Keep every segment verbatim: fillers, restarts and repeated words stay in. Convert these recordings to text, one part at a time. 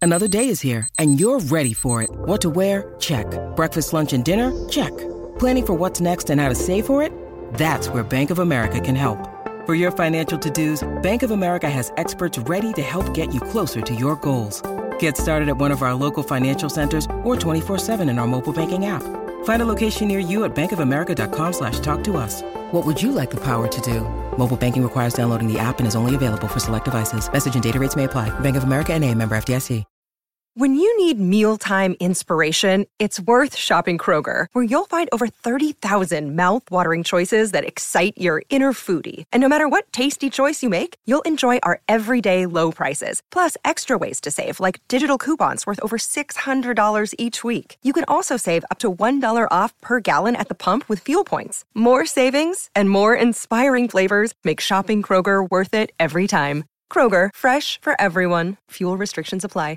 Another day is here, and you're ready for it. What to wear? Check. Breakfast, lunch, and dinner? Check. Planning for what's next and how to save for it? That's where Bank of America can help. For your financial to-dos, Bank of America has experts ready to help get you closer to your goals. Get started at one of our local financial centers or twenty-four seven in our mobile banking app. Find a location near you at bankofamerica.com slash talk to us. What would you like the power to do? Mobile banking requires downloading the app and is only available for select devices. Message and data rates may apply. Bank of America N A, member F D I C. When you need mealtime inspiration, it's worth shopping Kroger, where you'll find over thirty thousand mouth-watering choices that excite your inner foodie. And no matter what tasty choice you make, you'll enjoy our everyday low prices, plus extra ways to save, like digital coupons worth over six hundred dollars each week. You can also save up to one dollar off per gallon at the pump with fuel points. More savings and more inspiring flavors make shopping Kroger worth it every time. Kroger, fresh for everyone. Fuel restrictions apply.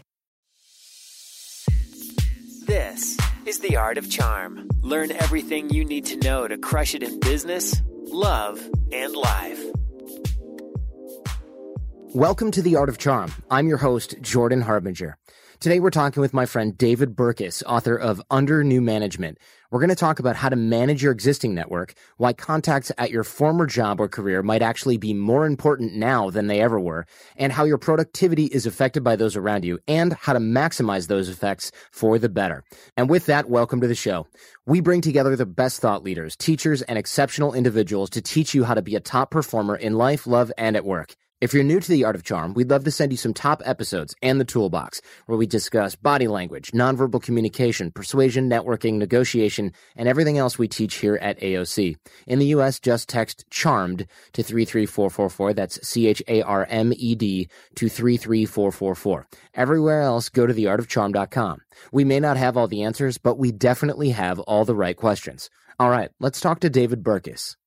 This is The Art of Charm. Learn everything you need to know to crush it in business, love, and life. Welcome to The Art of Charm. I'm your host, Jordan Harbinger. Today we're talking with my friend David Burkus, author of Under New Management. We're going to talk about how to manage your existing network, why contacts at your former job or career might actually be more important now than they ever were, and how your productivity is affected by those around you, and how to maximize those effects for the better. And with that, welcome to the show. We bring together the best thought leaders, teachers, and exceptional individuals to teach you how to be a top performer in life, love, and at work. If you're new to The Art of Charm, we'd love to send you some top episodes and the toolbox, where we discuss body language, nonverbal communication, persuasion, networking, negotiation, and everything else we teach here at A O C. In the U S, just text CHARMED to three three four four four. That's C H A R M E D to three three four four four. Everywhere else, go to the art of charm dot com. We may not have all the answers, but we definitely have all the right questions. All right, let's talk to David Burkus.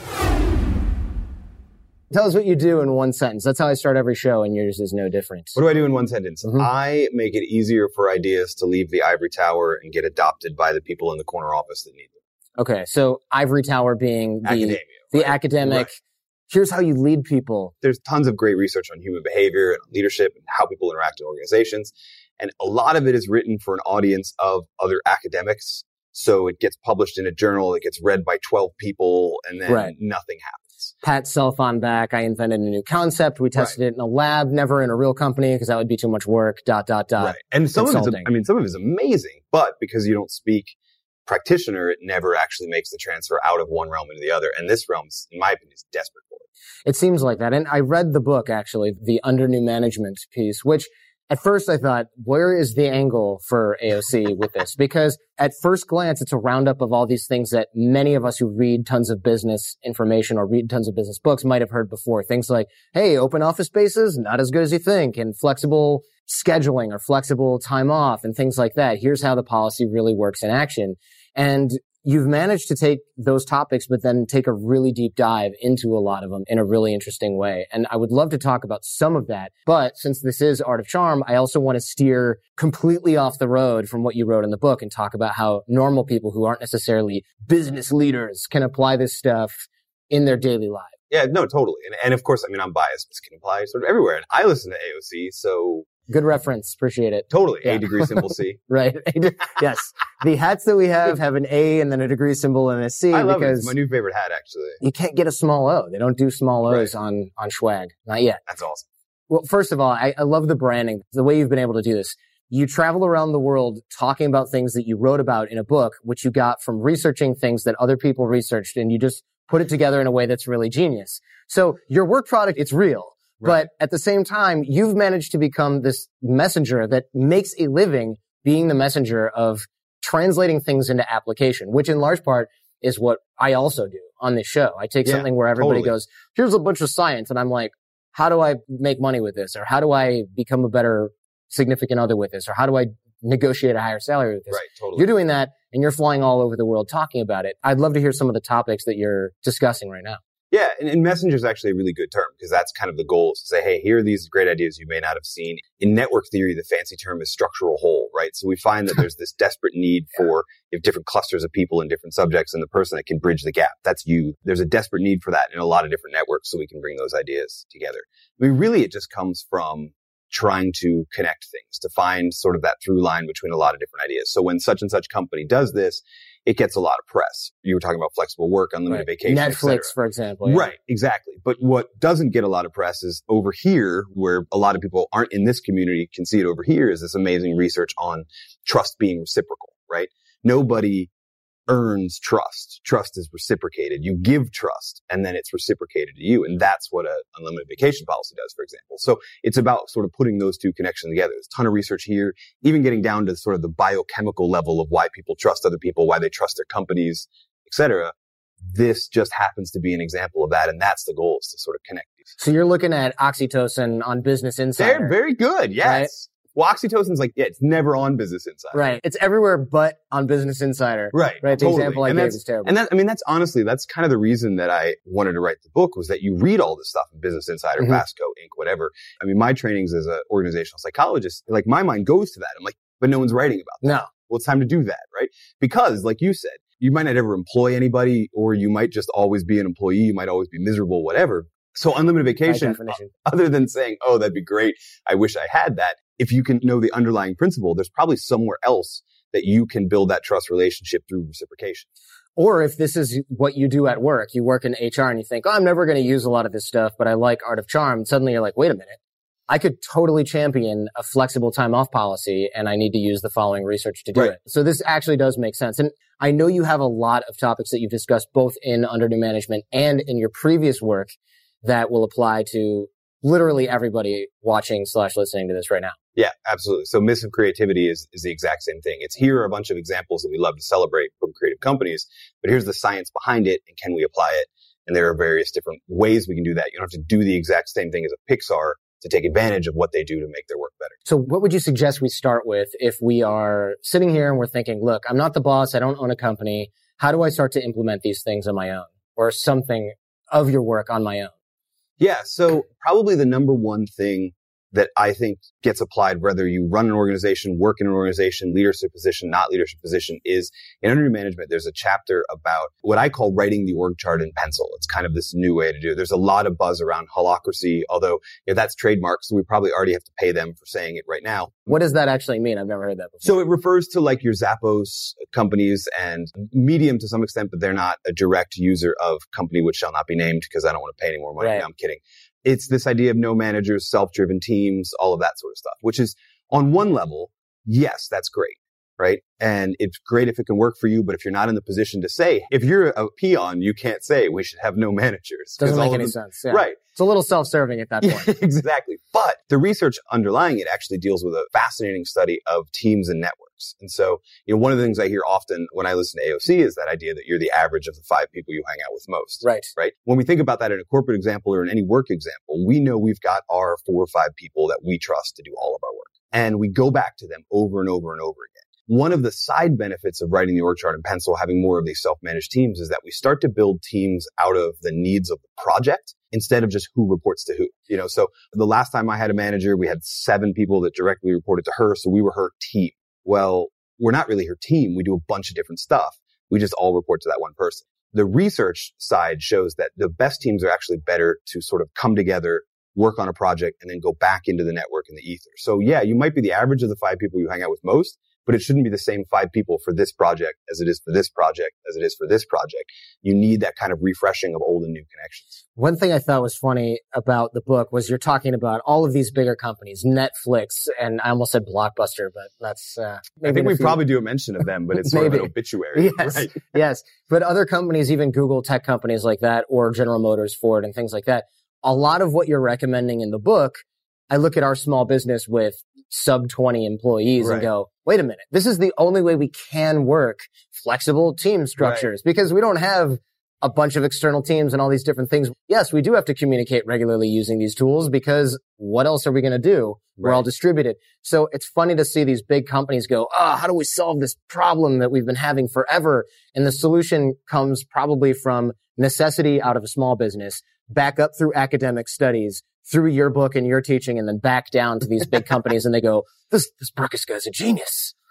Tell us what you do in one sentence. That's how I start every show, and yours is no different. What do I do in one sentence? Mm-hmm. I make it easier for ideas to leave the ivory tower and get adopted by the people in the corner office that need them. Okay, so ivory tower being the, Academia, the right? academic. Right. Here's how you lead people. There's tons of great research on human behavior and leadership and how people interact in organizations. And a lot of it is written for an audience of other academics. So it gets published in a journal, it gets read by twelve people, and then right. nothing happens. Pat self on back. I invented a new concept. We tested right. it in a lab, never in a real company because that would be too much work. Dot dot dot. Right. And some of it's, I mean, some of it's amazing, but because you don't speak practitioner, it never actually makes the transfer out of one realm into the other. And this realm, in my opinion, is desperate for it. It seems like that. And I read the book actually, the Under New Management piece, which at first I thought, where is the angle for A O C with this? Because at first glance, it's a roundup of all these things that many of us who read tons of business information or read tons of business books might have heard before. Things like, hey, open office spaces, not as good as you think, and flexible scheduling or flexible time off and things like that. Here's how the policy really works in action. And you've managed to take those topics, but then take a really deep dive into a lot of them in a really interesting way. And I would love to talk about some of that. But since this is Art of Charm, I also want to steer completely off the road from what you wrote in the book and talk about how normal people who aren't necessarily business leaders can apply this stuff in their daily life. Yeah, no, totally. And, and of course, I mean, I'm biased. This can apply sort of everywhere. And I listen to A O C, so... Good reference. Appreciate it. Totally. Yeah. A degree symbol C. Right. Yes. The hats that we have have an A and then a degree symbol and a C. I love because it. It's my new favorite hat, actually. You can't get a small O. They don't do small O's right. on, on swag. Not yet. That's awesome. Well, first of all, I, I love the branding, the way you've been able to do this. You travel around the world talking about things that you wrote about in a book, which you got from researching things that other people researched, and you just put it together in a way that's really genius. So your work product, it's real. Right. But at the same time, you've managed to become this messenger that makes a living being the messenger of translating things into application, which in large part is what I also do on this show. I take yeah, something where everybody totally. goes, here's a bunch of science. And I'm like, how do I make money with this? Or how do I become a better significant other with this? Or how do I negotiate a higher salary with this? Right, totally. You're doing that and you're flying all over the world talking about it. I'd love to hear some of the topics that you're discussing right now. Yeah, and, and messenger is actually a really good term because that's kind of the goal is to say, hey, here are these great ideas you may not have seen. In network theory, the fancy term is structural whole, right? So we find that there's this desperate need yeah. for if different clusters of people in different subjects and the person that can bridge the gap. That's you. There's a desperate need for that in a lot of different networks so we can bring those ideas together. I mean, really, it just comes from trying to connect things, to find sort of that through line between a lot of different ideas. So when such and such company does this, it gets a lot of press. You were talking about flexible work, unlimited right. vacation, Netflix, for example. Yeah. Right, exactly. But what doesn't get a lot of press is over here, where a lot of people aren't in this community can see it over here, is this amazing research on trust being reciprocal, right? Nobody earns trust. Trust is reciprocated. You give trust and then it's reciprocated to you. And that's what a unlimited vacation policy does, for example. So it's about sort of putting those two connections together. There's a ton of research here, even getting down to sort of the biochemical level of why people trust other people, why they trust their companies, et cetera. This just happens to be an example of that. And that's the goal, is to sort of connect these. So you're looking at oxytocin on Business Insider. They're very good. Yes. Right? Well, oxytocin's like, yeah, it's never on Business Insider. Right. It's everywhere but on Business Insider. Right. Right. The totally. example I and gave that's, is terrible. And that, I mean, that's honestly, that's kind of the reason that I wanted to write the book, was that you read all this stuff in Business Insider, mm-hmm. Fastco, Incorporated, whatever. I mean, my trainings as an organizational psychologist, like my mind goes to that. I'm like, but no one's writing about that. No. Well, it's time to do that, right? Because like you said, you might not ever employ anybody, or you might just always be an employee. You might always be miserable, whatever. So unlimited vacation, other than saying, oh, that'd be great, I wish I had that. If you can know the underlying principle, there's probably somewhere else that you can build that trust relationship through reciprocation. Or if this is what you do at work, you work in H R and you think, oh, I'm never going to use a lot of this stuff, but I like Art of Charm. And suddenly you're like, wait a minute, I could totally champion a flexible time off policy, and I need to use the following research to do right. it. So this actually does make sense. And I know you have a lot of topics that you've discussed both in Under New Management and in your previous work that will apply to literally everybody watching slash listening to this right now. Yeah, absolutely. So Myths of Creativity is, is the exact same thing. It's here are a bunch of examples that we love to celebrate from creative companies, but here's the science behind it, and can we apply it? And there are various different ways we can do that. You don't have to do the exact same thing as a Pixar to take advantage of what they do to make their work better. So what would you suggest we start with if we are sitting here and we're thinking, look, I'm not the boss, I don't own a company. How do I start to implement these things on my own, or something of your work on my own? Yeah. So probably the number one thing that I think gets applied, whether you run an organization, work in an organization, leadership position, not leadership position, is in Under New Management, there's a chapter about what I call writing the org chart in pencil. It's kind of this new way to do it. There's a lot of buzz around holacracy, although you know, that's trademarked, so we probably already have to pay them for saying it right now. What does that actually mean? I've never heard that before. So it refers to like your Zappos companies and Medium to some extent, but they're not a direct user of company which shall not be named because I don't want to pay any more money. Right. No, I'm kidding. It's this idea of no managers, self-driven teams, all of that sort of stuff, which is on one level, yes, that's great, right? And it's great if it can work for you, but if you're not in the position to say, if you're a peon, you can't say we should have no managers. Doesn't make any them, sense. Yeah. Right. It's a little self-serving at that point. Yeah, exactly. But the research underlying it actually deals with a fascinating study of teams and networks. And so, you know, one of the things I hear often when I listen to A O C is that idea that you're the average of the five people you hang out with most. Right. Right. When we think about that in a corporate example or in any work example, we know we've got our four or five people that we trust to do all of our work. And we go back to them over and over and over again. One of the side benefits of writing the org chart in pencil, having more of these self-managed teams, is that we start to build teams out of the needs of the project instead of just who reports to who. You know, so the last time I had a manager, we had seven people that directly reported to her. So we were her team. Well, we're not really her team. We do a bunch of different stuff. We just all report to that one person. The research side shows that the best teams are actually better to sort of come together, work on a project, and then go back into the network and the ether. So yeah, you might be the average of the five people you hang out with most, but it shouldn't be the same five people for this project as it is for this project, as it is for this project. You need that kind of refreshing of old and new connections. One thing I thought was funny about the book was you're talking about all of these bigger companies, Netflix, and I almost said Blockbuster, but that's... Uh, I think we few... probably do a mention of them, but it's sort of an obituary. Yes, right? Yes. But other companies, even Google tech companies like that, or General Motors, Ford, and things like that, a lot of what you're recommending in the book, I look at our small business with sub twenty employees right. and go, wait a minute, this is the only way we can work flexible team structures right. because we don't have a bunch of external teams and all these different things. Yes, we do have to communicate regularly using these tools because what else are we going to do? Right. We're all distributed. So it's funny to see these big companies go, oh, how do we solve this problem that we've been having forever? And the solution comes probably from necessity out of a small business, back up through academic studies, through your book and your teaching, and then back down to these big companies, and they go, this, this Burkus guy's a genius.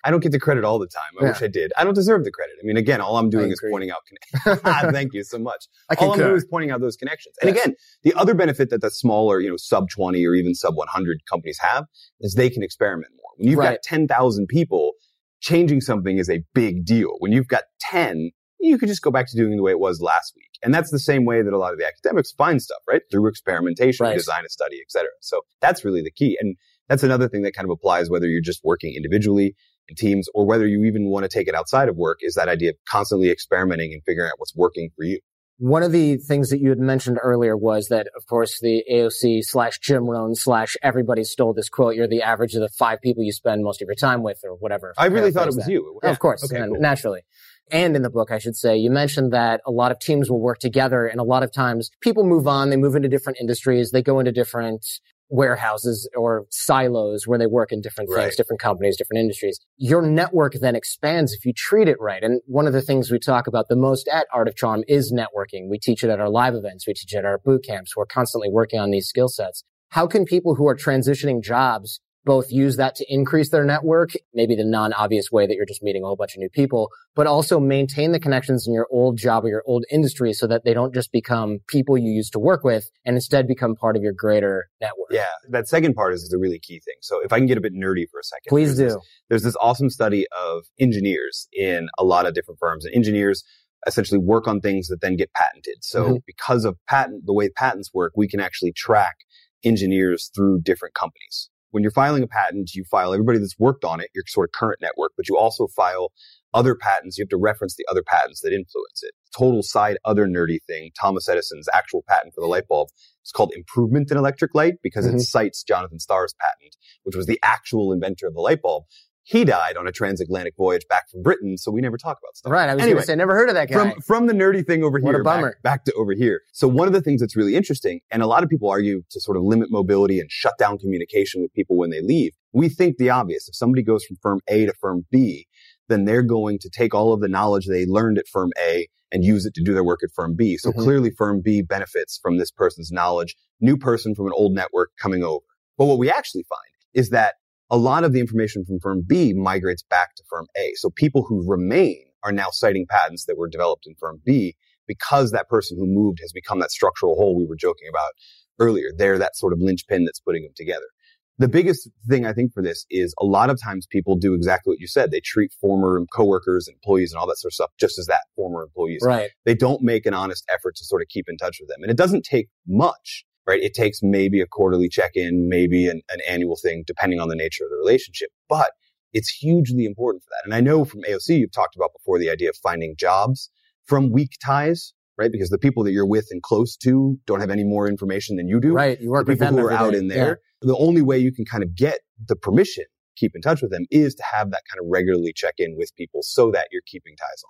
I don't get the credit all the time. I Yeah. wish I did. I don't deserve the credit. I mean, again, all I'm doing I is agree. pointing out connections. Thank you so much. I All I'm concur. doing is pointing out those connections. And Yes. again, the other benefit that the smaller, you know, sub twenty or even sub one hundred companies have is they can experiment more. When you've Right. got ten thousand people, changing something is a big deal. When you've got ten, you could just go back to doing the way it was last week. And that's the same way that a lot of the academics find stuff, right? Through experimentation, Right. design a study, et cetera. So that's really the key. And that's another thing that kind of applies whether you're just working individually in teams or whether you even want to take it outside of work, is that idea of constantly experimenting and figuring out what's working for you. One of the things that you had mentioned earlier was that, of course, the A O C slash Jim Rohn slash everybody stole this quote. You're the average of the five people you spend most of your time with, or whatever. I really thought it Paraphrase was that. you. Of course, Okay, and cool. naturally. And in the book, I should say, you mentioned that a lot of teams will work together, and a lot of times people move on, they move into different industries, they go into different warehouses or silos where they work in different things, Right. different companies, different industries. Your network then expands if you treat it right. And one of the things we talk about the most at Art of Charm is networking. We teach it at our live events. We teach it at our boot camps. We're constantly working on these skill sets. How can people who are transitioning jobs both use that to increase their network, maybe the non-obvious way that you're just meeting a whole bunch of new people, but also maintain the connections in your old job or your old industry so that they don't just become people you used to work with and instead become part of your greater network? Yeah, that second part is the really key thing. So if I can get a bit nerdy for a second. Please there's do. This, there's this awesome study of engineers in a lot of different firms. And engineers essentially work on things that then get patented. So Mhm. because of patent, the way patents work, we can actually track engineers through different companies. When you're filing a patent, you file everybody that's worked on it, your sort of current network, but you also file other patents. You have to reference the other patents that influence it. Total side other nerdy thing, Thomas Edison's actual patent for the light bulb is called improvement in electric light because Mhm. it cites Jonathan Starr's patent, which was the actual inventor of the light bulb. He died on a transatlantic voyage back from Britain, so we never talk about stuff. Right. I was Anyway, going to say, never heard of that guy. from from the nerdy thing over What here a bummer. Back, back to over here. So one of the things that's really interesting, and a lot of people argue to sort of limit mobility and shut down communication with people when they leave. We think the obvious. If somebody goes from firm A to firm B, then they're going to take all of the knowledge they learned at firm A and use it to do their work at firm B. So Mhm. clearly firm B benefits from this person's knowledge, new person from an old network coming over. But what we actually find is that a lot of the information from firm B migrates back to firm A. So people who remain are now citing patents that were developed in firm B because that person who moved has become that structural whole we were joking about earlier. They're that sort of linchpin that's putting them together. The biggest thing I think for this is a lot of times people do exactly what you said. They treat former coworkers, employees, and all that sort of stuff just as that, former employees. Right. They don't make an honest effort to sort of keep in touch with them. And it doesn't take much, right? It takes maybe a quarterly check-in, maybe an, an annual thing, depending on the nature of the relationship. But it's hugely important for that. And I know from A O C, you've talked about before the idea of finding jobs from weak ties, right? Because the people that you're with and close to don't have any more information than you do. Right. You work The with people them who are every out day. in there, the only way you can kind of get the permission, keep in touch with them, is to have that kind of regularly check in with people so that you're keeping ties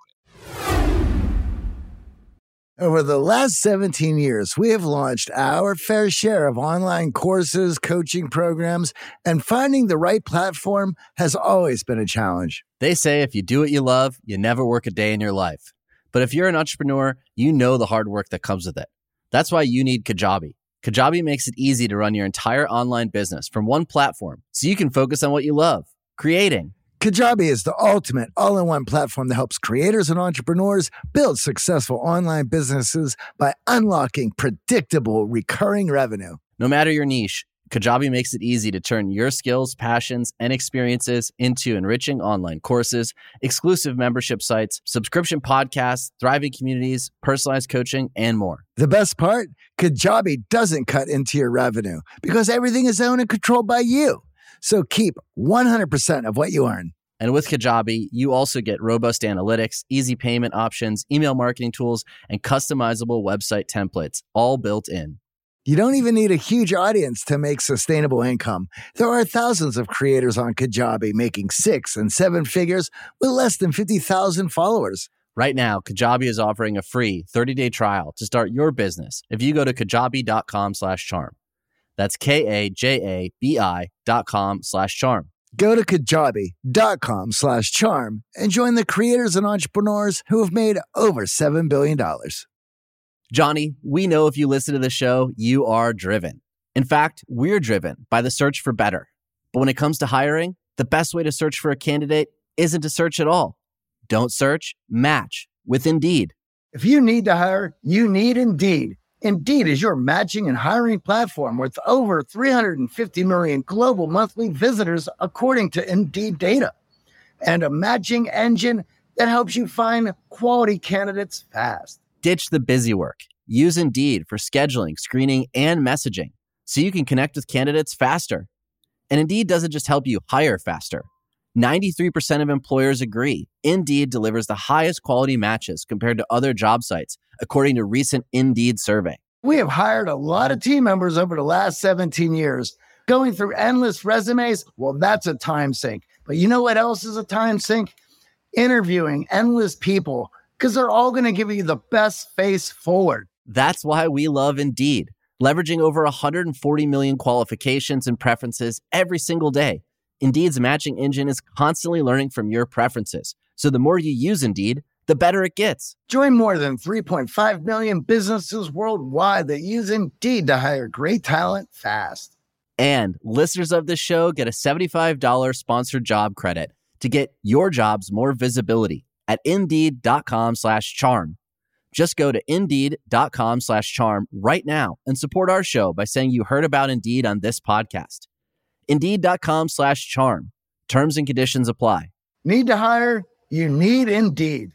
on it. Over the last seventeen years, we have launched our fair share of online courses, coaching programs, and finding the right platform has always been a challenge. They say if you do what you love, you never work a day in your life. But if you're an entrepreneur, you know the hard work that comes with it. That's why you need Kajabi. Kajabi makes it easy to run your entire online business from one platform so you can focus on what you love, creating. Kajabi is the ultimate all-in-one platform that helps creators and entrepreneurs build successful online businesses by unlocking predictable, recurring revenue. No matter your niche, Kajabi makes it easy to turn your skills, passions, and experiences into enriching online courses, exclusive membership sites, subscription podcasts, thriving communities, personalized coaching, and more. The best part? Kajabi doesn't cut into your revenue because everything is owned and controlled by you. So keep one hundred percent of what you earn. And with Kajabi, you also get robust analytics, easy payment options, email marketing tools, and customizable website templates, all built in. You don't even need a huge audience to make sustainable income. There are thousands of creators on Kajabi making six and seven figures with less than fifty thousand followers. Right now, Kajabi is offering a free thirty-day trial to start your business if you go to kajabi.com slash charm. That's K-A-J-A-B-I dot com slash charm. Go to kajabi.com slash charm and join the creators and entrepreneurs who have made over seven billion dollars. Johnny, we know if you listen to the show, you are driven. In fact, we're driven by the search for better. But when it comes to hiring, the best way to search for a candidate isn't to search at all. Don't search, match with Indeed. If you need to hire, you need Indeed. Indeed is your matching and hiring platform with over three hundred fifty million global monthly visitors, according to Indeed data, and a matching engine that helps you find quality candidates fast. Ditch the busy work. Use Indeed for scheduling, screening, and messaging so you can connect with candidates faster. And Indeed doesn't just help you hire faster. ninety-three percent of employers agree Indeed delivers the highest quality matches compared to other job sites, according to recent Indeed survey. We have hired a lot of team members over the last seventeen years. Going through endless resumes, well, that's a time sink. But you know what else is a time sink? Interviewing endless people, because they're all going to give you the best face forward. That's why we love Indeed, leveraging over one hundred forty million qualifications and preferences every single day. Indeed's matching engine is constantly learning from your preferences. So the more you use Indeed, the better it gets. Join more than three point five million businesses worldwide that use Indeed to hire great talent fast. And listeners of this show get a seventy-five dollars sponsored job credit to get your jobs more visibility at Indeed.com slash charm. Just go to Indeed.com slash charm right now and support our show by saying you heard about Indeed on this podcast. Indeed.com slash charm. Terms and conditions apply. Need to hire? You need Indeed.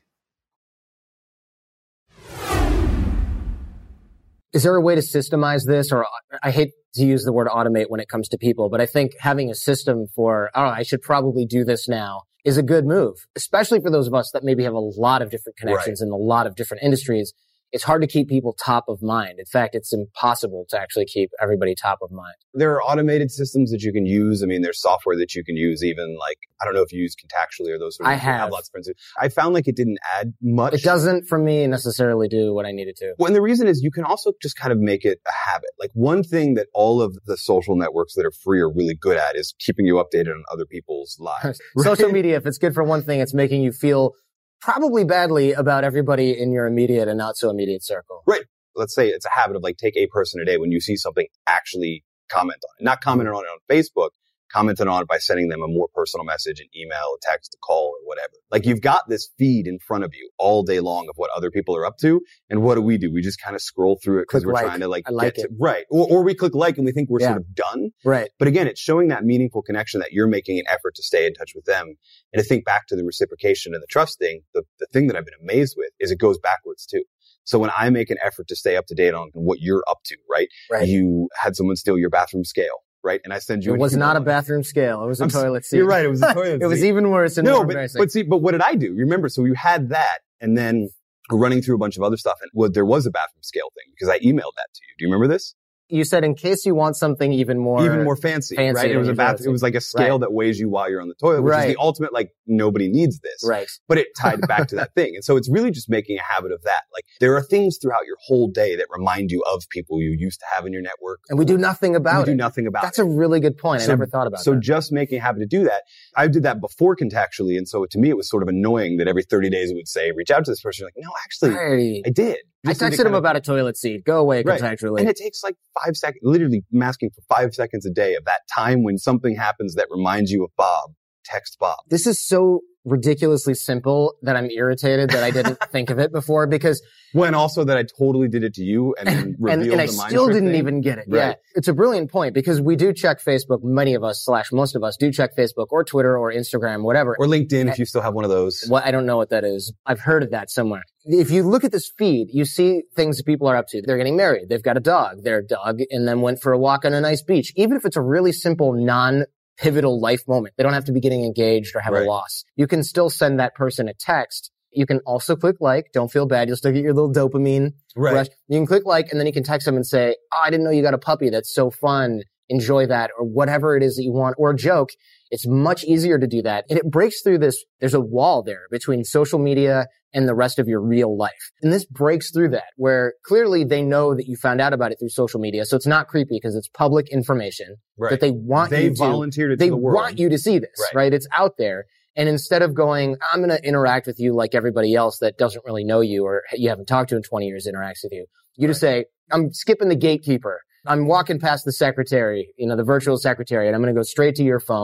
Is there a way to systemize this? Or I hate to use the word automate when it comes to people, but I think having a system for, oh, I should probably do this now is a good move, especially for those of us that maybe have a lot of different connections right. in a lot of different industries. It's hard to keep people top of mind. In fact, it's impossible to actually keep everybody top of mind. There are automated systems that you can use. I mean, there's software that you can use, even like, I don't know if you use Contactually or those sort of I things. have. I have lots of friends. I found like it didn't add much. It doesn't, for me, necessarily do what I needed to. Well, and the reason is you can also just kind of make it a habit. Like one thing that all of the social networks that are free are really good at is keeping you updated on other people's lives. Right? Social media, if it's good for one thing, it's making you feel probably badly about everybody in your immediate and not so immediate circle. Right. Let's say it's a habit of like take a person a day when you see something, actually comment on it. Not commenting on it on Facebook, commenting on it by sending them a more personal message, an email, a text, a call, or whatever. Like you've got this feed in front of you all day long of what other people are up to. And what do we do? We just kind of scroll through it because we're like. trying to like, I like get it. to, right. Or, or we click like and we think we're yeah. sort of done. Right. But again, it's showing that meaningful connection that you're making an effort to stay in touch with them. And to think back to the reciprocation and the trust thing, the, the thing that I've been amazed with is it goes backwards too. So when I make an effort to stay up to date on what you're up to, right? Right. You had someone steal your bathroom scale, right? And I send you. It an was email not a on it. bathroom scale. It was a I'm, toilet seat. You're right. It was a toilet seat. It was even worse than no, more but, embarrassing. but see, but what did I do? Remember? So you had that, and then we're running through a bunch of other stuff, and well, there was a bathroom scale thing because I emailed that to you. Do you remember this? You said in case you want something even more even more fancy, fancy right? It was a bath. fancy. It was like a scale right. that weighs you while you're on the toilet, which right. is the ultimate. Like nobody needs this, right? But it tied back to that thing, and so it's really just making a habit of that. Like there are things throughout your whole day that remind you of people you used to have in your network, and we do nothing about we it. We do nothing about That's it. That's a really good point. So, I never thought about so that. So just making a habit to do that. I did that before Contactually, and so to me it was sort of annoying that every thirty days it would say, "Reach out to this person." You're like, no, actually, hey. I did. I texted him about a toilet seat. Go away, right. Contactually. And it takes like five seconds, literally masking for five seconds a day of that time when something happens that reminds you of Bob. Text Bob. This is so ridiculously simple that I'm irritated that I didn't think of it before because... When also that I totally did it to you and then revealed and, and I the still mindset didn't thing. even get it. Right. Yeah. It's a brilliant point because we do check Facebook. Many of us slash most of us do check Facebook or Twitter or Instagram, whatever. Or LinkedIn if you still have one of those. Well, I don't know what that is. I've heard of that somewhere. If you look at this feed, you see things that people are up to. They're getting married. They've got a dog. Their dog and then went for a walk on a nice beach. Even if it's a really simple, non-pivotal life moment, they don't have to be getting engaged or have right. a loss. You can still send that person a text. You can also click like. Don't feel bad. You'll still get your little dopamine right. rush. You can click like, and then you can text them and say, oh, I didn't know you got a puppy. That's so fun. Enjoy that, or whatever it is that you want, or a joke. It's much easier to do that. And it breaks through this. There's a wall there between social media and the rest of your real life. And this breaks through that, where clearly they know that you found out about it through social media. So it's not creepy because it's public information right. that they want they you to. They volunteered it they to the world. want you to see this, right? right? It's out there. And instead of going, I'm going to interact with you like everybody else that doesn't really know you or you haven't talked to in twenty years interacts with you, you right. just say, I'm skipping the gatekeeper. I'm walking past the secretary, you know, the virtual secretary, and I'm going to go straight to your phone.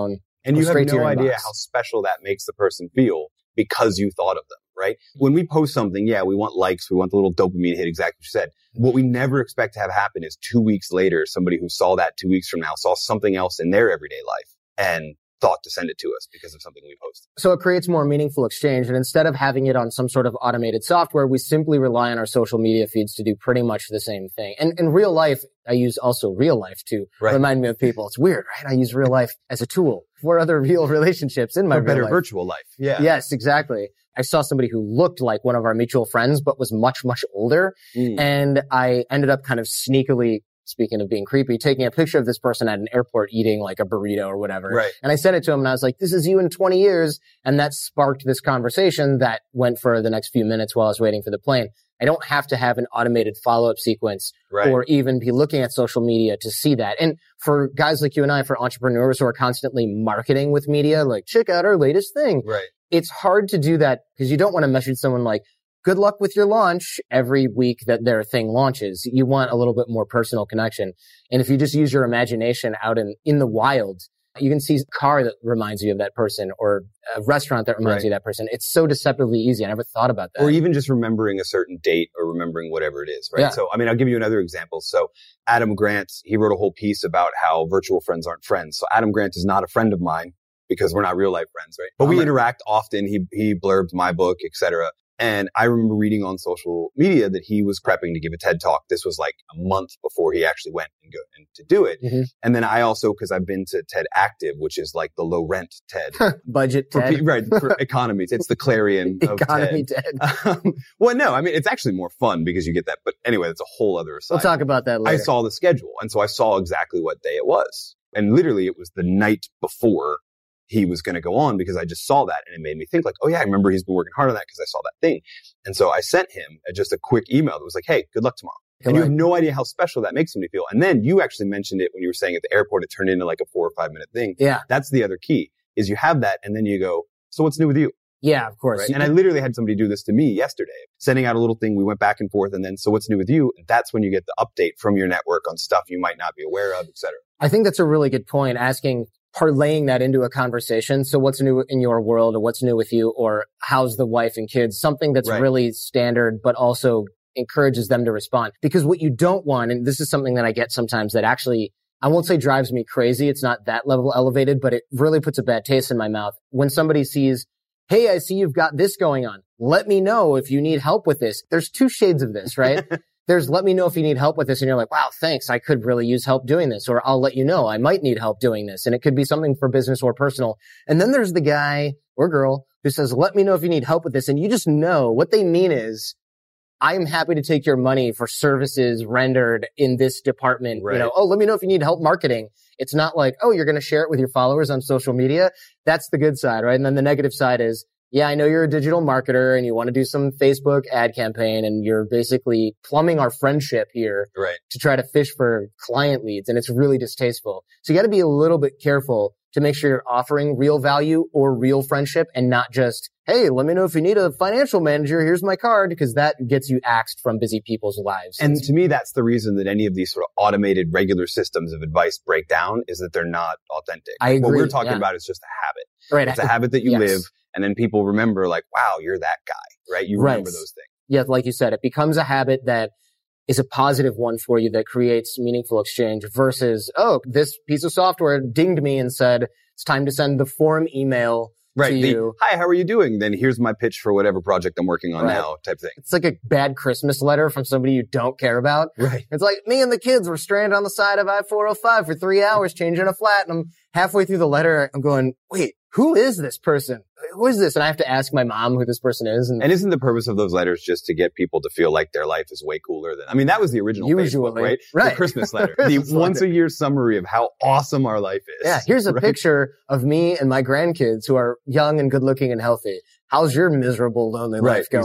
And Or you have straight to no your idea inbox. how special that makes the person feel because you thought of them, right? When we post something, yeah, we want likes. We want the little dopamine hit, exactly what you said. What we never expect to have happen is two weeks later, somebody who saw that two weeks from now saw something else in their everyday life and thought to send it to us because of something we posted. So it creates more meaningful exchange. And instead of having it on some sort of automated software, we simply rely on our social media feeds to do pretty much the same thing. And in real life, I use also real life to Right. remind me of people. It's weird, right? I use real life as a tool for other real relationships in my A real better life. virtual life. Yeah. Yes, exactly. I saw somebody who looked like one of our mutual friends, but was much, much older. Mm. And I ended up kind of sneakily, speaking of being creepy, taking a picture of this person at an airport eating like a burrito or whatever. Right. And I sent it to him and I was like, this is you in twenty years. And that sparked this conversation that went for the next few minutes while I was waiting for the plane. I don't have to have an automated follow-up sequence Right. or even be looking at social media to see that. And for guys like you and I, for entrepreneurs who are constantly marketing with media, like check out our latest thing. Right. It's hard to do that because you don't want to message someone like, good luck with your launch every week that their thing launches. You want a little bit more personal connection. And if you just use your imagination out in, in the wild, you can see a car that reminds you of that person or a restaurant that reminds Right. you of that person. It's so deceptively easy. I never thought about that. Or even just remembering a certain date or remembering whatever it is, right? Yeah. So, I mean, I'll give you another example. So Adam Grant, he wrote a whole piece about how virtual friends aren't friends. So Adam Grant is not a friend of mine because we're not real life friends, right? But we Bummer. interact often. He, he blurbed my book, et cetera. And I remember reading on social media that he was prepping to give a TED talk. This was like a month before he actually went and go and to do it. Mhm. And then I also, cause I've been to TED Active, which is like the low rent TED. Budget For TED. pe- right, for economies. It's the Clarion of Economy TED. TED. Um, well, no, I mean, it's actually more fun because you get that. But anyway, that's a whole other aside. We'll talk about that later. I saw the schedule. And so I saw exactly what day it was. And literally it was the night before he was going to go on because I just saw that and it made me think like, oh yeah, I remember he's been working hard on that because I saw that thing. And so I sent him just a quick email that was like, hey, good luck tomorrow. Good And you luck. have no idea how special that makes me feel. And then you actually mentioned it when you were saying at the airport, it turned into like a four or five minute thing. Yeah. That's the other key is you have that and then you go, so what's new with you? Yeah, of course. Right? And I literally had somebody do this to me yesterday, sending out a little thing. We went back and forth and then, so what's new with you? And that's when you get the update from your network on stuff you might not be aware of, et cetera. I think that's a really good point, asking, parlaying that into a conversation. So what's new in your world or what's new with you or how's the wife and kids? Something that's Right. really standard, but also encourages them to respond. Because what you don't want, and this is something that I get sometimes that actually, I won't say drives me crazy. It's not that level elevated, but it really puts a bad taste in my mouth. When somebody sees, hey, I see you've got this going on. Let me know if you need help with this. There's two shades of this, right? There's let me know if you need help with this. And you're like, wow, thanks. I could really use help doing this. Or I'll let you know I might need help doing this. And it could be something for business or personal. And then there's the guy or girl who says, let me know if you need help with this. And you just know what they mean is, I am happy to take your money for services rendered in this department. Right. You know, oh, let me know if you need help marketing. It's not like, oh, you're going to share it with your followers on social media. That's the good side, right? And then the negative side is, yeah, I know you're a digital marketer and you want to do some Facebook ad campaign and you're basically plumbing our friendship here Right. to try to fish for client leads. And it's really distasteful. So you got to be a little bit careful to make sure you're offering real value or real friendship and not just, hey, let me know if you need a financial manager. Here's my card, because that gets you axed from busy people's lives. And to me, that's the reason that any of these sort of automated regular systems of advice break down is that they're not authentic. I What agree, we're talking yeah. about is just a habit. right. It's a habit that you Yes. live. And then people remember like, wow, you're that guy, right? You remember Right. those things. Yeah, like you said, it becomes a habit that is a positive one for you that creates meaningful exchange versus, oh, this piece of software dinged me and said, it's time to send the form email Right. to The, you. Hi, how are you doing? Then here's my pitch for whatever project I'm working on Right. now type thing. It's like a bad Christmas letter from somebody you don't care about. Right. It's like, me and the kids were stranded on the side of I four oh five for three hours changing a flat. And I'm halfway through the letter. I'm going, wait, who is this person? Who is this? And I have to ask my mom who this person is. And, And isn't the purpose of those letters just to get people to feel like their life is way cooler than, I mean, that was the original Usually, Facebook, right? right. The Christmas letter. Christmas the once letter. a year summary of how awesome our life is. yeah, here's a right? picture of me and my grandkids who are young and good looking and healthy. How's your miserable, lonely Right, life going? exactly.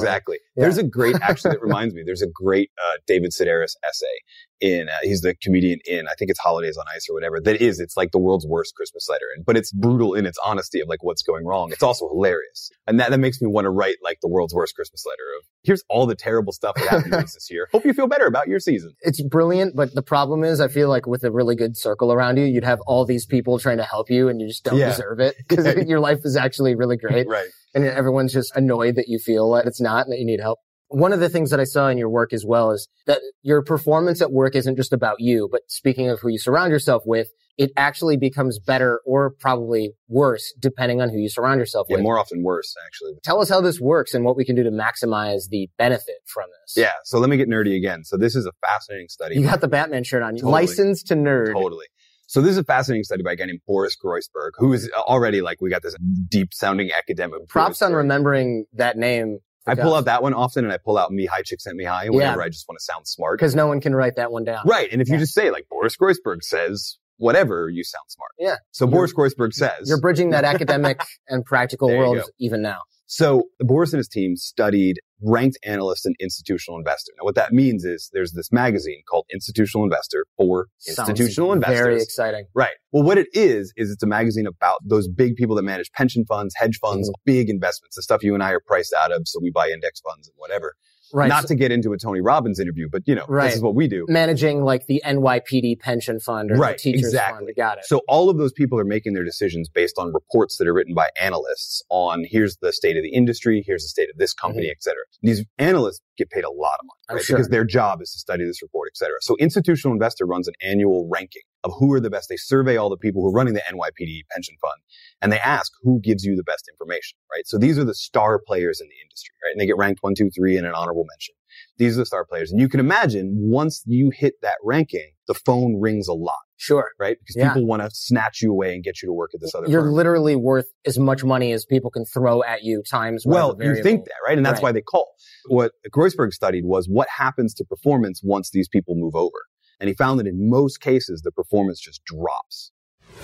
Yeah. There's a great, actually, that reminds me, there's a great uh, David Sedaris essay in, uh, he's the comedian in, I think it's Holidays on Ice or whatever, that is, it's like the world's worst Christmas letter. But it's brutal in its honesty of like what's going wrong. It's also hilarious. And that, that makes me want to write like the world's worst Christmas letter of, here's all the terrible stuff that happened to us this year. Hope you feel better about your season. It's brilliant, but the problem is I feel like with a really good circle around you, you'd have all these people trying to help you and you just don't yeah. deserve it because yeah. your life is actually really great. Right. And everyone's just annoyed that you feel that it's not and that you need help. One of the things that I saw in your work as well is that your performance at work isn't just about you, but speaking of who you surround yourself with, it actually becomes better or probably worse depending on who you surround yourself yeah, with. More often worse, actually. Tell us how this works and what we can do to maximize the benefit from this. Yeah, so let me get nerdy again. So this is a fascinating study. You got the Batman shirt on. Totally. Licensed to nerd. Totally. So this is a fascinating study by a guy named Boris Groysberg, who is already like, we got this deep sounding academic. Props on remembering that name. I pull out that one often and I pull out Mihai Csikszentmihalyi whenever yeah. I just want to sound smart. Because no one can write that one down. Right. And if yeah. you just say like Boris Groysberg says whatever, you sound smart. Yeah. So you're, Boris Groysberg says. You're bridging that academic and practical worlds even now. So Boris and his team studied ranked analysts and institutional investor. Now what that means is there's this magazine called Institutional Investor for Sounds institutional investors. Very exciting. Right. Well, what it is, is it's a magazine about those big people that manage pension funds, hedge funds, mm-hmm. big investments, the stuff you and I are priced out of. So we buy index funds and whatever. Right. Not so, to get into a Tony Robbins interview, but you know, right. this is what we do. Managing like the N Y P D pension fund or right, the teachers exactly. fund. Got it. So all of those people are making their decisions based on reports that are written by analysts on here's the state of the industry, here's the state of this company, mm-hmm. et cetera. These analysts get paid a lot of money, right? Sure. Because their job is to study this report, et cetera. So Institutional Investor runs an annual ranking of who are the best. They survey all the people who are running the N Y P D pension fund and they ask who gives you the best information, right? So these are the star players in the industry, right? And they get ranked one, two, three and an honorable mention. These are the star players. And you can imagine once you hit that ranking, the phone rings a lot. Sure. Right? Because yeah. people want to snatch you away and get you to work at this other You're firm. literally worth as much money as people can throw at you times. Well, you think that, right? And that's right. why they call. What Groysberg studied was what happens to performance once these people move over. And he found that in most cases, the performance just drops.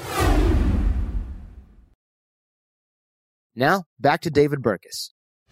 Now, back to David Burkus.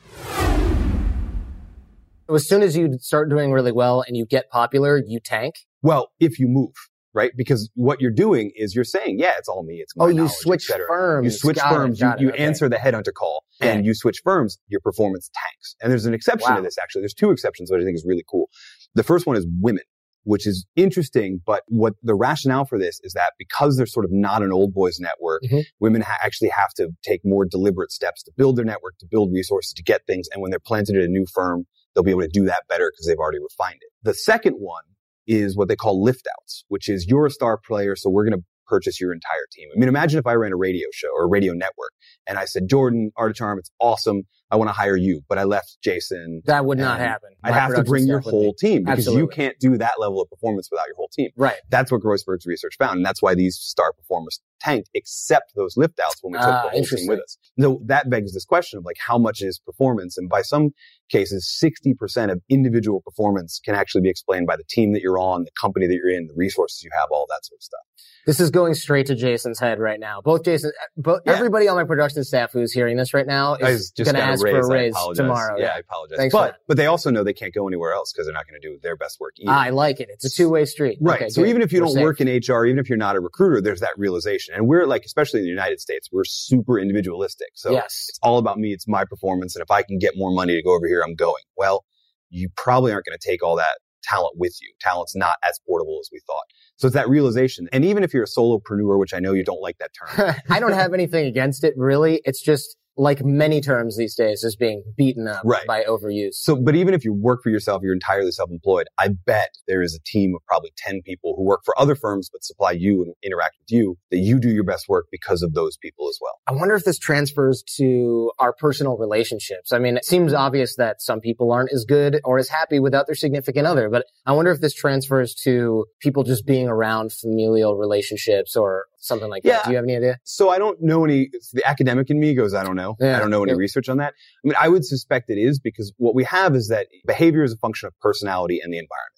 As soon as you start doing really well and you get popular, you tank? Well, if you move, right? Because what you're doing is you're saying, yeah, it's all me. It's my Oh, you knowledge, switch et cetera. firms. You switch got firms. It, got you it, you okay. answer the headhunter call okay. and you switch firms, your performance tanks. And there's an exception wow. to this, actually. There's two exceptions, which I think is really cool. The first one is women, which is interesting. But what the rationale for this is that because they're sort of not an old boys network, mm-hmm. women ha- actually have to take more deliberate steps to build their network, to build resources, to get things. And when they're planted at a new firm, they'll be able to do that better because they've already refined it. The second one is what they call lift outs, which is you're a star player, so we're going to purchase your entire team. I mean, imagine if I ran a radio show or a radio network and I said, Jordan, Art of Charm, it's awesome. I want to hire you, but I left Jason. That would not happen. I'd have to bring your whole team because Absolutely. you can't do that level of performance without your whole team. Right. That's what Groysberg's research found. And that's why these star performers tanked, except those lift outs when we took ah, the whole team with us. So that begs this question of like, how much is performance? And by some cases, sixty percent of individual performance can actually be explained by the team that you're on, the company that you're in, the resources you have, all that sort of stuff. This is going straight to Jason's head right now. Both Jason, both yeah. everybody on my production staff who's hearing this right now is going to ask raise, for a raise tomorrow. Yeah, yeah, I apologize. Thanks but but they also know they can't go anywhere else because they're not going to do their best work either. Ah, I like it. It's a two-way street. Right. Okay, so good. even if you We're don't safe. work in H R, even if you're not a recruiter, there's that realization. And we're like, especially in the United States, we're super individualistic. So yes. it's all about me. It's my performance. And if I can get more money to go over here, I'm going. Well, you probably aren't going to take all that talent with you. Talent's not as portable as we thought. So it's that realization. And even if you're a solopreneur, which I know you don't like that term. I don't have anything against it, really. It's just like many terms these days is being beaten up right. by overuse. So, but even if you work for yourself, you're entirely self-employed, I bet there is a team of probably ten people who work for other firms but supply you and interact with you, that you do your best work because of those people as well. I wonder if this transfers to our personal relationships. I mean, it seems obvious that some people aren't as good or as happy without their significant other, but I wonder if this transfers to people just being around familial relationships or something like yeah. that. Do you have any idea? So I don't know any, the academic in me goes, I don't know. Yeah. I don't know any yeah. research on that. I mean, I would suspect it is because what we have is that behavior is a function of personality and the environment.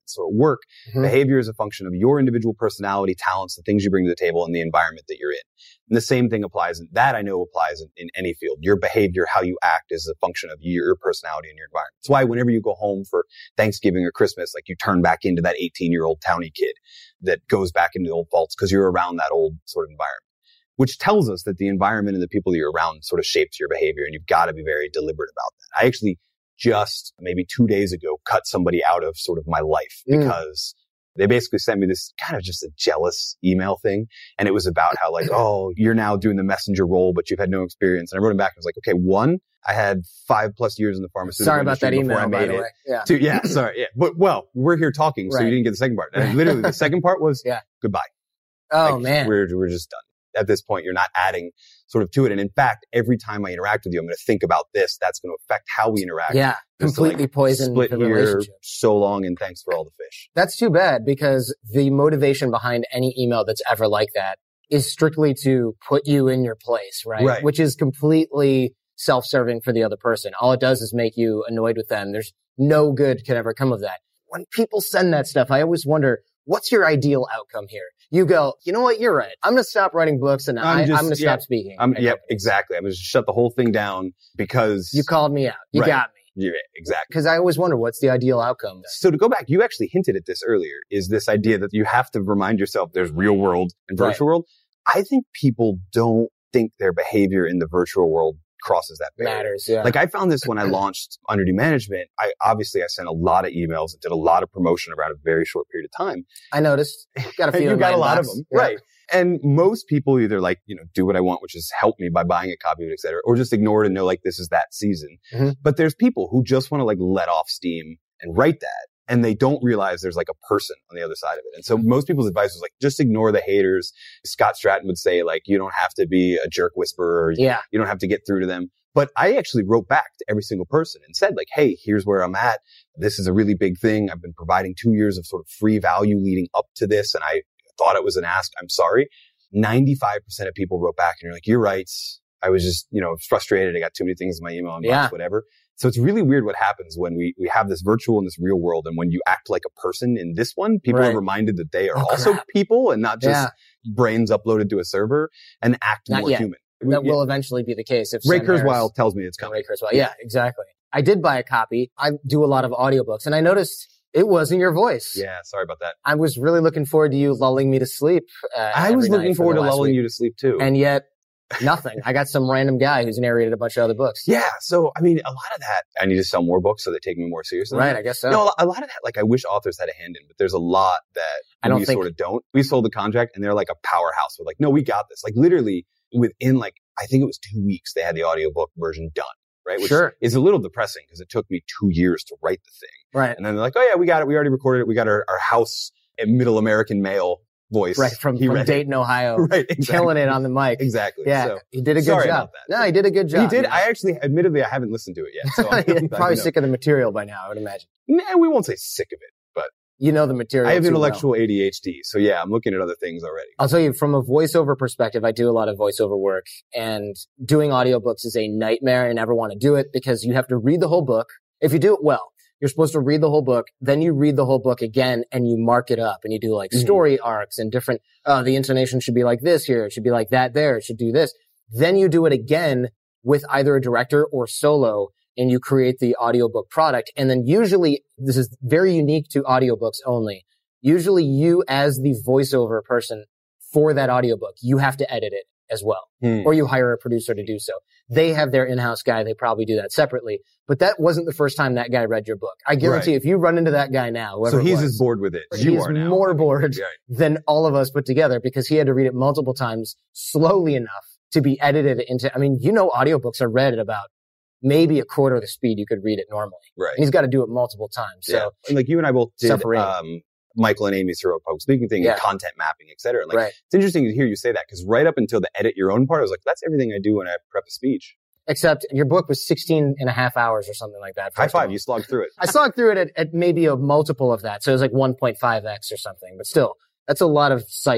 sort of work. Mhm. Behavior is a function of your individual personality, talents, the things you bring to the table, and the environment that you're in. And the same thing applies, in, that I know applies in, in any field. Your behavior, how you act, is a function of your personality and your environment. That's why whenever you go home for Thanksgiving or Christmas, like you turn back into that eighteen-year-old townie kid that goes back into the old faults because you're around that old sort of environment. Which tells us that the environment and the people that you're around sort of shapes your behavior, and you've got to be very deliberate about that. I actually just maybe two days ago cut somebody out of sort of my life because mm. they basically sent me this kind of just a jealous email thing. And it was about how like, oh, you're now doing the messenger role, but you've had no experience. And I wrote him back and was like, okay, one, I had five plus years in the pharmaceutical sorry about that industry email, before I made by the it. way. Yeah. Two, yeah, sorry. Yeah. But well, we're here talking, so right. you didn't get the second part. And literally the second part was yeah. goodbye. Oh like, man. We're, we're just done. At this point, you're not adding sort of to it. And in fact, every time I interact with you, I'm going to think about this. That's going to affect how we interact. Yeah. Just Completely like poison split the here relationship. So long, and thanks for all the fish. That's too bad, because the motivation behind any email that's ever like that is strictly to put you in your place, right? Right. Which is completely self-serving for the other person. All it does is make you annoyed with them. There's no good can ever come of that. When people send that stuff, I always wonder, what's your ideal outcome here? You go, you know what? You're right. I'm going to stop writing books and I'm I, just- I'm going to yeah. stop speaking. I'm, at yep, companies. exactly. I'm going to shut the whole thing down because You called me out. You Right. got me. Yeah, exactly. Because I always wonder, what's the ideal outcome? So to go back, you actually hinted at this earlier, is this idea that you have to remind yourself there's real world and virtual Right. world. I think people don't think their behavior in the virtual world crosses that barrier. Matters, yeah. Like I found this when I launched Under New Management. I obviously I sent a lot of emails and did a lot of promotion around a very short period of time. I noticed. Got a few And you in got my a lot inbox. of them. Yeah. Right. And most people either like, you know, do what I want, which is help me by buying a copy of it, et cetera, or just ignore it and know like this is that season. Mm-hmm. But there's people who just want to like let off steam and write that. And they don't realize there's like a person on the other side of it. And so most people's advice was like, just ignore the haters. Scott Stratton would say like, you don't have to be a jerk whisperer. Yeah. You don't have to get through to them. But I actually wrote back to every single person and said like, hey, here's where I'm at. This is a really big thing. I've been providing two years of sort of free value leading up to this. And I thought it was an ask. I'm sorry. ninety-five percent of people wrote back and you're like, you're right. I was just, you know, frustrated. I got too many things in my email inbox, Yeah. whatever. So it's really weird what happens when we, we have this virtual and this real world. And when you act like a person in this one, people Right. are reminded that they are Oh, also crap. people and not just Yeah. brains uploaded to a server, and act Not more yet. human. That Yeah. will eventually be the case. If Ray Sam Harris- Kurzweil tells me it's Ray coming. Kurzweil. Yeah, exactly. I did buy a copy. I do a lot of audiobooks, and I noticed it wasn't your voice. Yeah, sorry about that. I was really looking forward to you lulling me to sleep. Uh, I was every looking night for forward the to last lulling week. you to sleep too. And yet, nothing. I got some random guy who's narrated a bunch of other books. yeah, so I mean, a lot of that, I need to sell more books so they take me more seriously. Right, I guess so. No, a lot- a lot of that, like I wish authors had a hand in, but there's a lot that I don't we think- sort of don't. We sold the contract and they're like a powerhouse. We're like, no, we got this. Like literally within like, I think it was two weeks, they had the audiobook version done, right? Which Sure. is a little depressing because it took me two years to write the thing. Right. And then they're like, oh yeah, we got it. We already recorded it. We got our, our house middle American male voice. Right, from, He from read it. Dayton, Ohio. Right, exactly. Killing it on the mic. Exactly. Yeah, So, he did a good sorry job. about that. No, he did a good job. he did. you know. I actually, admittedly, I haven't listened to it yet. So I'm You're I probably know. sick of the material by now, I would imagine. Nah, we won't say sick of it, but You know the material I have too well. intellectual A D H D. So yeah, I'm looking at other things already. I'll tell you, from a voiceover perspective, I do a lot of voiceover work, and doing audiobooks is a nightmare. I never want to do it because you have to read the whole book. If you do it well, you're supposed to read the whole book, then you read the whole book again and you mark it up and you do like Mhm. story arcs and different, uh, the intonation should be like this here. It should be like that there. It should do this. Then you do it again with either a director or solo, and you create the audiobook product. And then usually, this is very unique to audiobooks only. Usually you, as the voiceover person for that audiobook, you have to edit it as well. Hmm. Or you hire a producer to do so. They have their in-house guy. They probably do that separately. But that wasn't the first time that guy read your book. I guarantee Right. if you run into that guy now, whoever So he's it was, as bored with it as he's you are now. more bored Right. than all of us put together because he had to read it multiple times slowly enough to be edited into, I mean, you know, audiobooks are read at about maybe a quarter of the speed you could read it normally. Right. And he's got to do it multiple times. So, yeah. And like you and I both did, Separating. um, Michael and Amy's Hero Public Speaking thing, Yeah. and content mapping, et cetera. And like, right. it's interesting to hear you say that because right up until the edit your own part, I was like, that's everything I do when I prep a speech. Except your book was sixteen and a half hours or something like that. High first of five, all. you slogged through it. I slogged through it at, at maybe a multiple of that. So it was like one point five x or something, but still, that's a lot of cycling.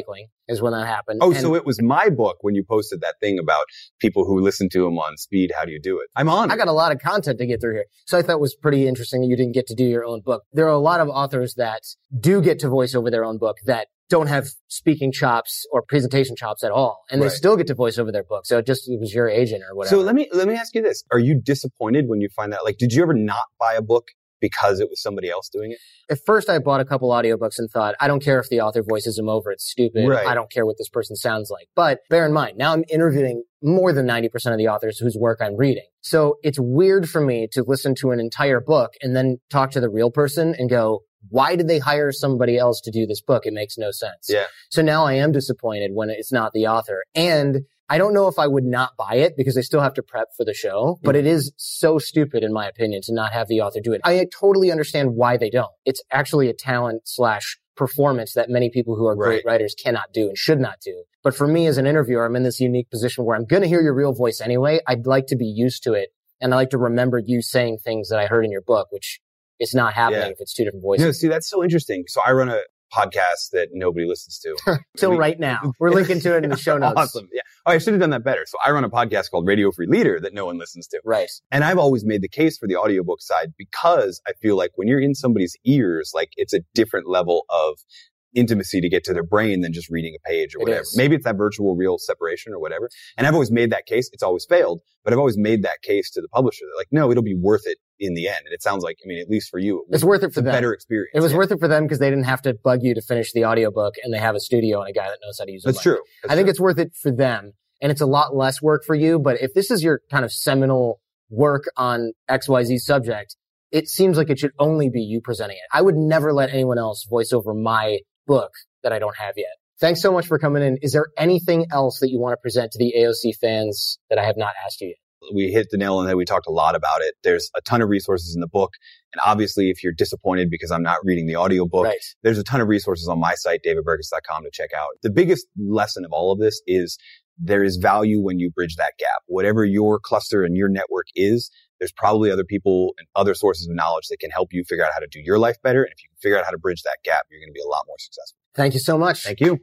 is when that happened. Oh, and so it was my book when you posted that thing about people who listen to them on speed. How do you do it? I'm on it. I got a lot of content to get through here. So I thought it was pretty interesting that you didn't get to do your own book. There are a lot of authors that do get to voice over their own book that don't have speaking chops or presentation chops at all. And they Right. still get to voice over their book. So it just, it was your agent or whatever. So let me, let me ask you this. Are you disappointed when you find out, like, did you ever not buy a book because it was somebody else doing it? At first, I bought a couple audiobooks and thought, I don't care if the author voices them over. It's stupid. Right. I don't care what this person sounds like. But bear in mind, now I'm interviewing more than ninety percent of the authors whose work I'm reading. So it's weird for me to listen to an entire book and then talk to the real person and go, why did they hire somebody else to do this book? It makes no sense. Yeah. So now I am disappointed when it's not the author. And I don't know if I would not buy it because I still have to prep for the show, but it is so stupid, in my opinion, to not have the author do it. I totally understand why they don't. It's actually a talent slash performance that many people who are great Right. writers cannot do and should not do. But for me as an interviewer, I'm in this unique position where I'm going to hear your real voice anyway. I'd like to be used to it. And I like to remember you saying things that I heard in your book, which is not happening Yeah. if it's two different voices. No, see, that's so interesting. So I run a podcast that nobody listens to. Till We- right now. We're linking to it in the show notes. Awesome. Yeah. Oh, I should have done that better. So I run a podcast called Radio Free Leader that no one listens to. Right. And I've always made the case for the audiobook side because I feel like when you're in somebody's ears, like it's a different level of intimacy to get to their brain than just reading a page or It whatever. is. Maybe it's that virtual real separation or whatever. And I've always made that case. It's always failed, but I've always made that case to the publisher. They're like, no, it'll be worth it in the end. And it sounds like, I mean, at least for you, It's worth it for a them. better experience. It was Yeah. worth it for them because they didn't have to bug you to finish the audiobook and they have a studio and a guy that knows how to use it. That's true. That's I think true. it's worth it for them and it's a lot less work for you. But if this is your kind of seminal work on X Y Z subject, it seems like it should only be you presenting it. I would never let anyone else voice over my book that I don't have yet. Thanks so much for coming in. Is there anything else that you want to present to the A O C fans that I have not asked you yet? We hit the nail on the head. We talked a lot about it. There's a ton of resources in the book. And obviously, if you're disappointed because I'm not reading the audiobook, Right. there's a ton of resources on my site, david burkus dot com, to check out. The biggest lesson of all of this is there is value when you bridge that gap. Whatever your cluster and your network is, there's probably other people and other sources of knowledge that can help you figure out how to do your life better. And if you can figure out how to bridge that gap, you're going to be a lot more successful. Thank you so much. Thank you.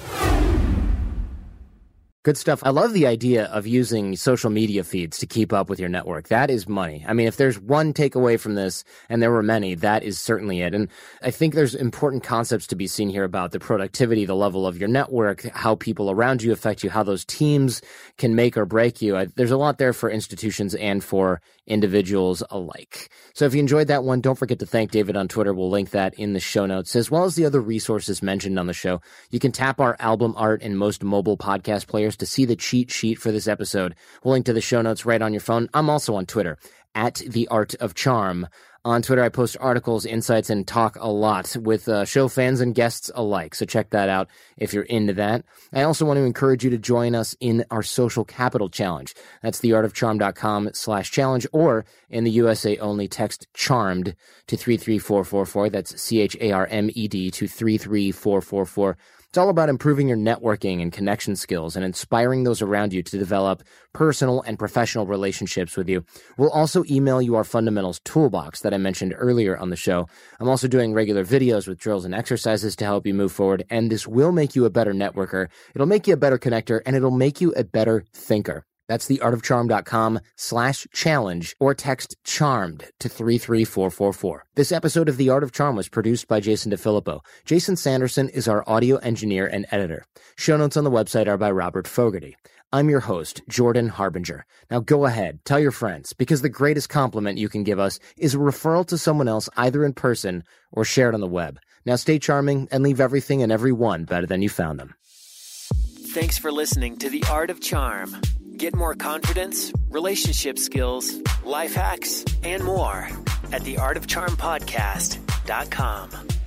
Good stuff. I love the idea of using social media feeds to keep up with your network. That is money. I mean, if there's one takeaway from this, and there were many, that is certainly it. And I think there's important concepts to be seen here about the productivity, the level of your network, how people around you affect you, how those teams can make or break you. I, there's a lot there for institutions and for individuals alike. So if you enjoyed that one, don't forget to thank David on Twitter. We'll link that in the show notes, as well as the other resources mentioned on the show. You can tap our album art in most mobile podcast players to see the cheat sheet for this episode. We'll link to the show notes right on your phone. I'm also on Twitter, at The Art of Charm. On Twitter, I post articles, insights, and talk a lot with uh, show fans and guests alike. So check that out if you're into that. I also want to encourage you to join us in our Social Capital Challenge. That's theartofcharm.com slash challenge, or in the U S A only, text CHARMED to three three four four four. That's C H A R M E D to three three four four four. It's all about improving your networking and connection skills and inspiring those around you to develop personal and professional relationships with you. We'll also email you our fundamentals toolbox that I mentioned earlier on the show. I'm also doing regular videos with drills and exercises to help you move forward, and this will make you a better networker. It'll make you a better connector, and it'll make you a better thinker. That's theartofcharm.com slash challenge, or text CHARMED to three three four four four. This episode of The Art of Charm was produced by Jason DeFilippo. Jason Sanderson is our audio engineer and editor. Show notes on the website are by Robert Fogarty. I'm your host, Jordan Harbinger. Now go ahead, tell your friends, because the greatest compliment you can give us is a referral to someone else, either in person or shared on the web. Now stay charming and leave everything and everyone better than you found them. Thanks for listening to The Art of Charm. Get more confidence, relationship skills, life hacks, and more at the art of charm podcast dot com.